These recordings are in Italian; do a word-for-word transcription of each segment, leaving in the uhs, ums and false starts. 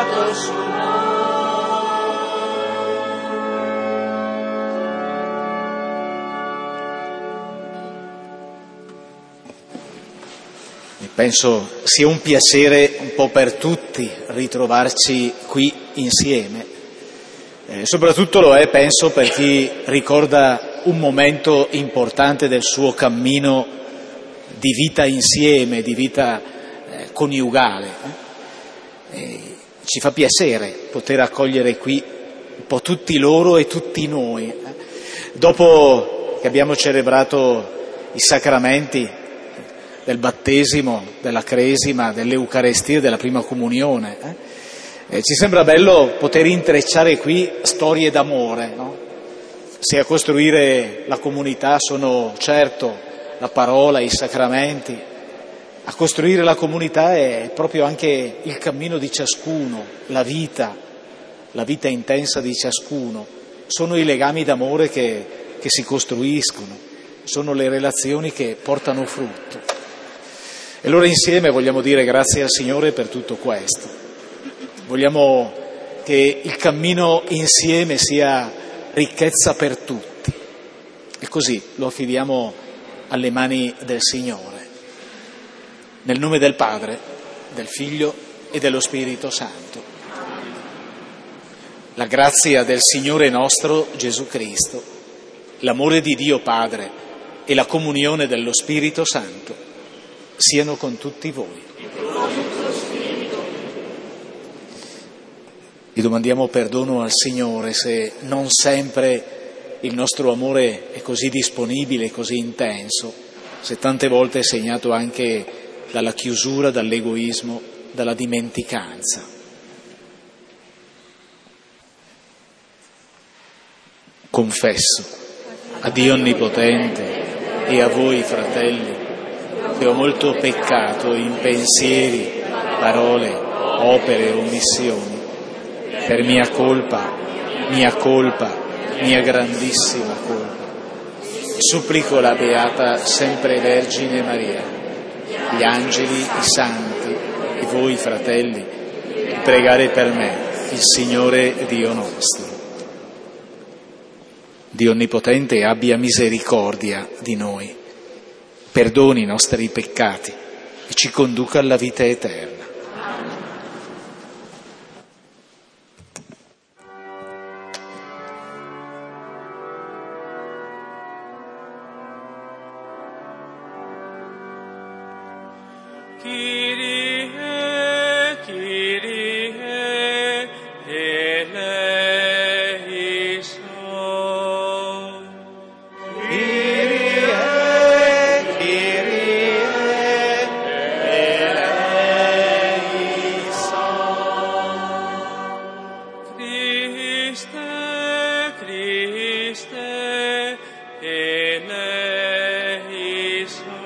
mandato su Penso sia un piacere un po' per tutti ritrovarci qui insieme, eh, soprattutto lo è, penso, per chi ricorda un momento importante del suo cammino di vita insieme, di vita eh, coniugale. Eh, ci fa piacere poter accogliere qui un po' tutti loro e tutti noi. Eh. Dopo che abbiamo celebrato i sacramenti del battesimo, della cresima, dell'Eucarestia e della prima comunione. Eh? Eh, ci sembra bello poter intrecciare qui storie d'amore, no? Se a costruire la comunità sono certo la parola, i sacramenti, a costruire la comunità è proprio anche il cammino di ciascuno, la vita, la vita intensa di ciascuno, sono i legami d'amore che, che si costruiscono, sono le relazioni che portano frutto. E allora insieme vogliamo dire grazie al Signore per tutto questo. Vogliamo che il cammino insieme sia ricchezza per tutti. E così lo affidiamo alle mani del Signore. Nel nome del Padre, del Figlio e dello Spirito Santo. La grazia del Signore nostro Gesù Cristo, l'amore di Dio Padre e la comunione dello Spirito Santo siano con tutti voi. Gli domandiamo perdono al Signore se non sempre il nostro amore è così disponibile, così intenso, se tante volte è segnato anche dalla chiusura, dall'egoismo, dalla dimenticanza. Confesso a Dio Onnipotente e a voi, fratelli, che ho molto peccato in pensieri, parole, opere e omissioni, per mia colpa, mia colpa, mia grandissima colpa. Supplico la Beata Sempre Vergine Maria, gli angeli, i santi e voi, fratelli, di pregare per me, il Signore Dio nostro. Dio Onnipotente abbia misericordia di noi, perdoni i nostri peccati e ci conduca alla vita eterna. Kyrie, Kyrie, eleison. Kyrie, Kyrie, eleison. Christe, Christe, eleison.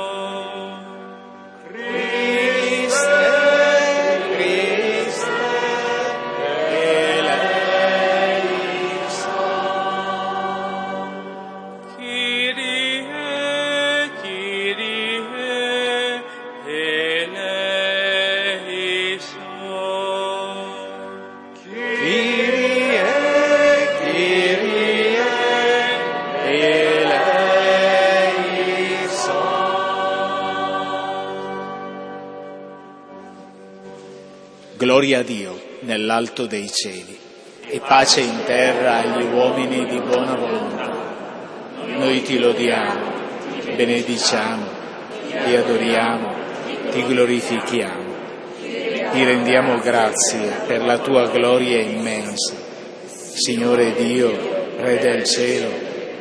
Gloria a Dio nell'alto dei cieli e pace in terra agli uomini di buona volontà. Noi ti lodiamo, benediciamo, ti adoriamo, ti glorifichiamo. Ti rendiamo grazie per la tua gloria immensa. Signore Dio, Re del cielo,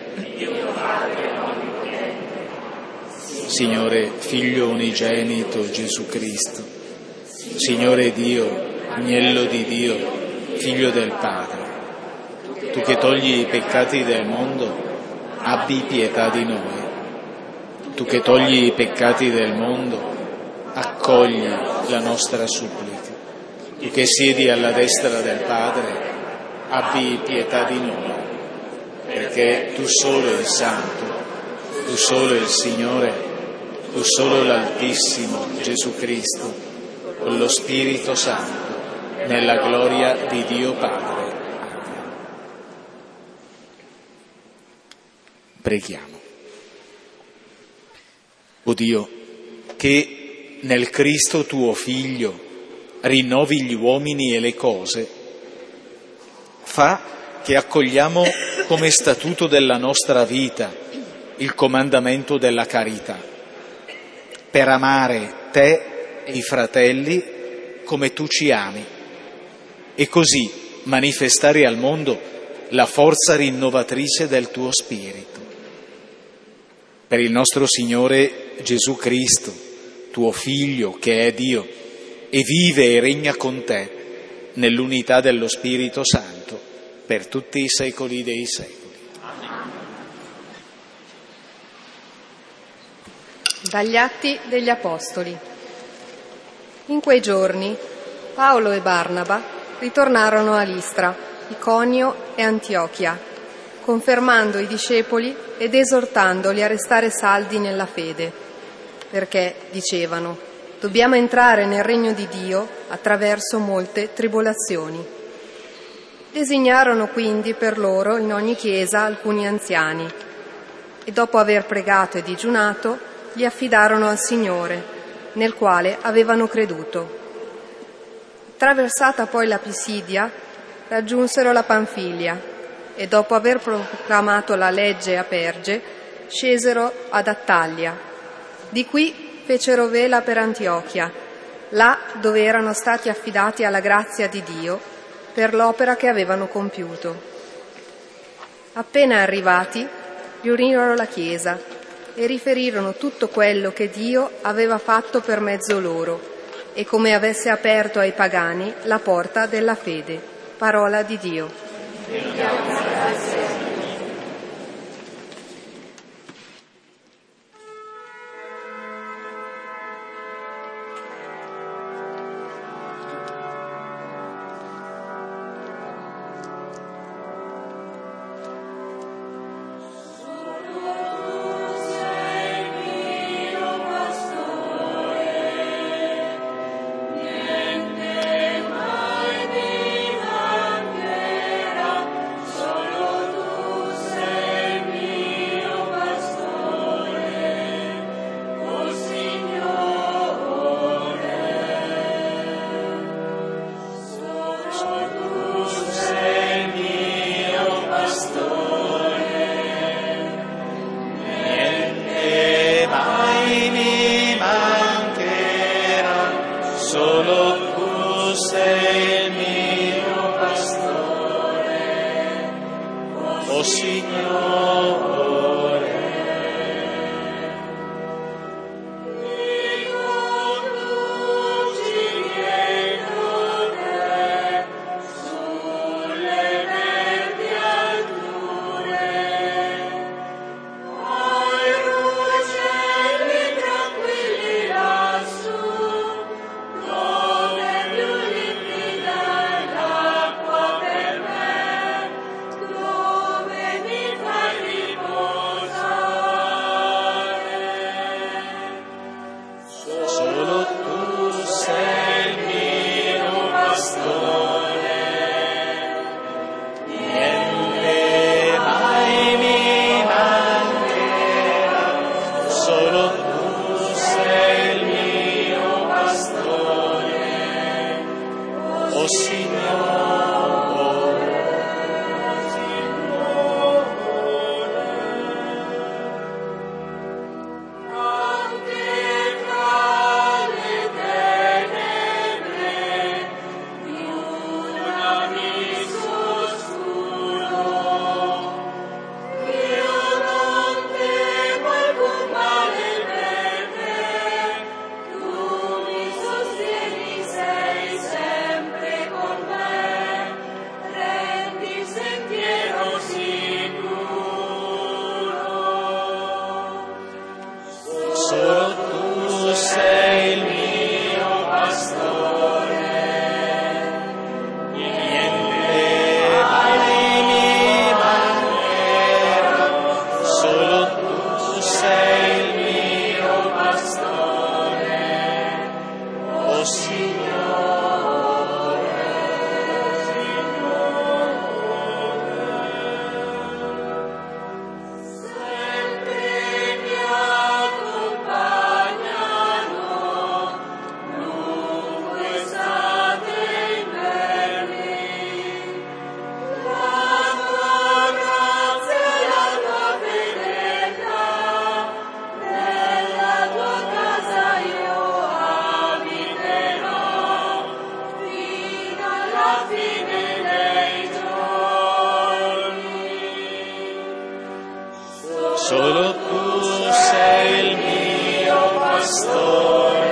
Signore Figlio unigenito Gesù Cristo, Signore Dio, Agnello di Dio, Figlio del Padre, tu che togli i peccati del mondo, abbi pietà di noi. Tu che togli i peccati del mondo, accogli la nostra supplica. Tu che siedi alla destra del Padre, abbi pietà di noi, perché tu solo il Santo, tu solo il Signore, tu solo l'Altissimo Gesù Cristo, con lo Spirito Santo, nella gloria di Dio Padre. Preghiamo. O Dio, che nel Cristo tuo Figlio rinnovi gli uomini e le cose, fa che accogliamo come statuto della nostra vita il comandamento della carità, per amare te e i fratelli come tu ci ami, e così manifestare al mondo la forza rinnovatrice del tuo Spirito. Per il nostro Signore Gesù Cristo, tuo Figlio, che è Dio, e vive e regna con te nell'unità dello Spirito Santo, per tutti i secoli dei secoli. Dagli Atti degli Apostoli. In quei giorni Paolo e Barnaba ritornarono a Listra, Iconio e Antiochia, confermando i discepoli ed esortandoli a restare saldi nella fede, perché, dicevano, dobbiamo entrare nel regno di Dio attraverso molte tribolazioni. Designarono quindi per loro in ogni chiesa alcuni anziani e dopo aver pregato e digiunato li affidarono al Signore, nel quale avevano creduto. Attraversata poi la Pisidia, raggiunsero la Panfilia e dopo aver proclamato la legge a Perge, scesero ad Attalia. Di qui fecero vela per Antiochia, là dove erano stati affidati alla grazia di Dio per l'opera che avevano compiuto. Appena arrivati, riunirono la Chiesa e riferirono tutto quello che Dio aveva fatto per mezzo loro e come avesse aperto ai pagani la porta della fede. Parola di Dio. Solo Solo tu sei il mio pastore,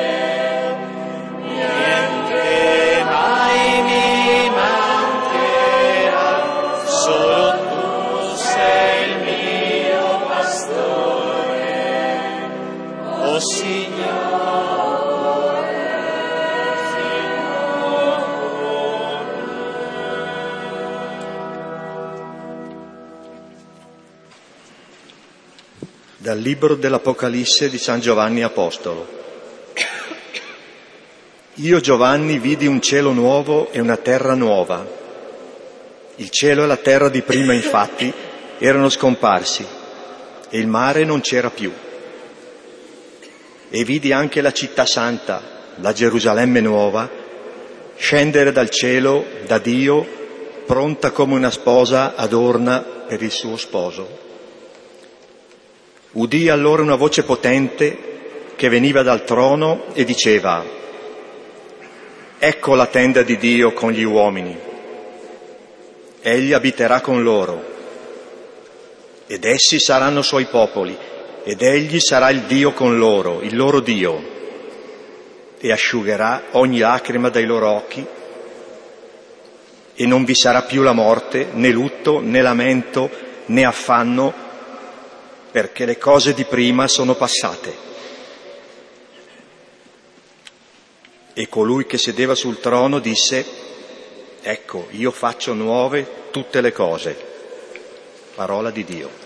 niente mai mi mancherà. Solo tu sei il mio pastore, oh Signore, Dal libro dell'Apocalisse di San Giovanni Apostolo. Io, Giovanni, vidi un cielo nuovo e una terra nuova. Il cielo e la terra di prima, infatti, erano scomparsi e il mare non c'era più. E vidi anche la città santa, la Gerusalemme nuova, scendere dal cielo, da Dio, pronta come una sposa adorna per il suo sposo. Udii allora una voce potente che veniva dal trono e diceva: ecco la tenda di Dio con gli uomini. Egli abiterà con loro, ed essi saranno suoi popoli, ed egli sarà il Dio con loro, il loro Dio, e asciugherà ogni lacrima dai loro occhi, e non vi sarà più la morte, né lutto, né lamento, né affanno, perché le cose di prima sono passate. E colui che sedeva sul trono disse: ecco, io faccio nuove tutte le cose. Parola di Dio.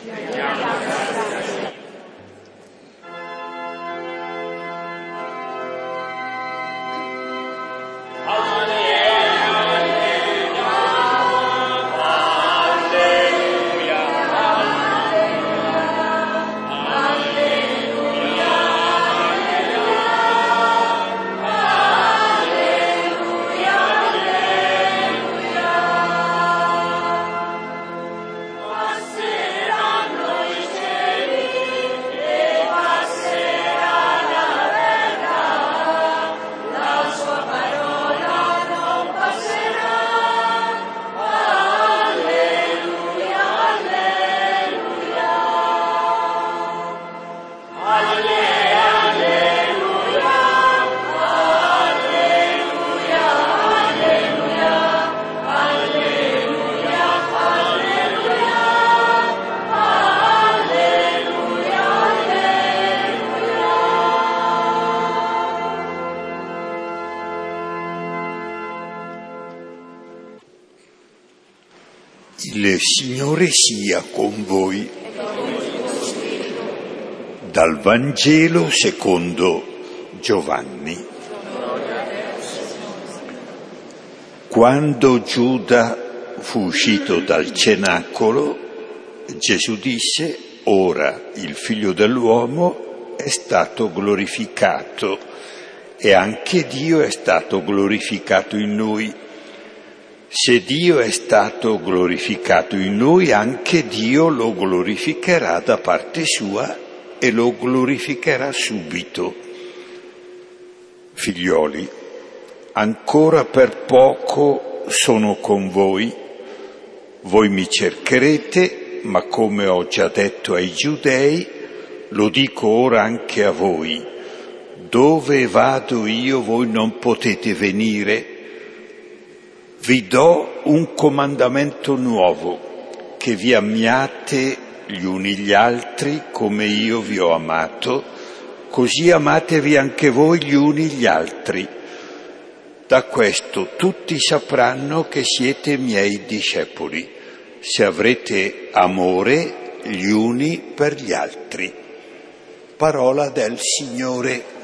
Il Signore sia con voi. Dal Vangelo secondo Giovanni. Quando Giuda fu uscito dal cenacolo, Gesù disse: ora il Figlio dell'uomo è stato glorificato e anche Dio è stato glorificato in noi. Se Dio è stato glorificato in noi, anche Dio lo glorificherà da parte sua e lo glorificherà subito. Figlioli, ancora per poco sono con voi. Voi mi cercherete, ma come ho già detto ai Giudei, lo dico ora anche a voi: dove vado io voi non potete venire. Vi do un comandamento nuovo, che vi amiate gli uni gli altri come io vi ho amato, così amatevi anche voi gli uni gli altri. Da questo tutti sapranno che siete miei discepoli, se avrete amore gli uni per gli altri. Parola del Signore.